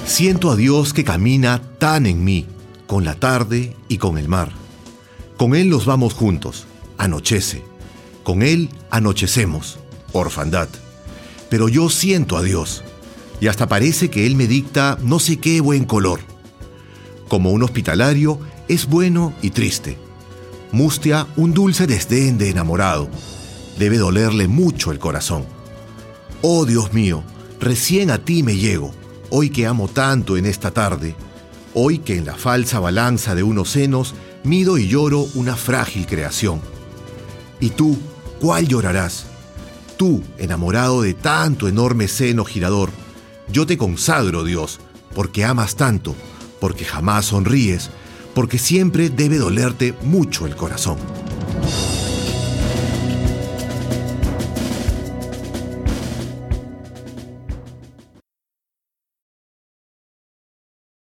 Siento a Dios que camina tan en mí, con la tarde y con el mar. Con Él nos vamos juntos, anochece. Con Él anochecemos, orfandad. Pero yo siento a Dios, y hasta parece que Él me dicta no sé qué buen color. Como un hospitalario, es bueno y triste. Mustia un dulce desdén de enamorado. Debe dolerle mucho el corazón. Oh Dios mío, recién a ti me llego, hoy que amo tanto en esta tarde, hoy que en la falsa balanza de unos senos mido y lloro una frágil creación. Y tú, ¿cuál llorarás? Tú, enamorado de tanto enorme seno girador, yo te consagro, Dios, porque amas tanto, porque jamás sonríes, porque siempre debe dolerte mucho el corazón.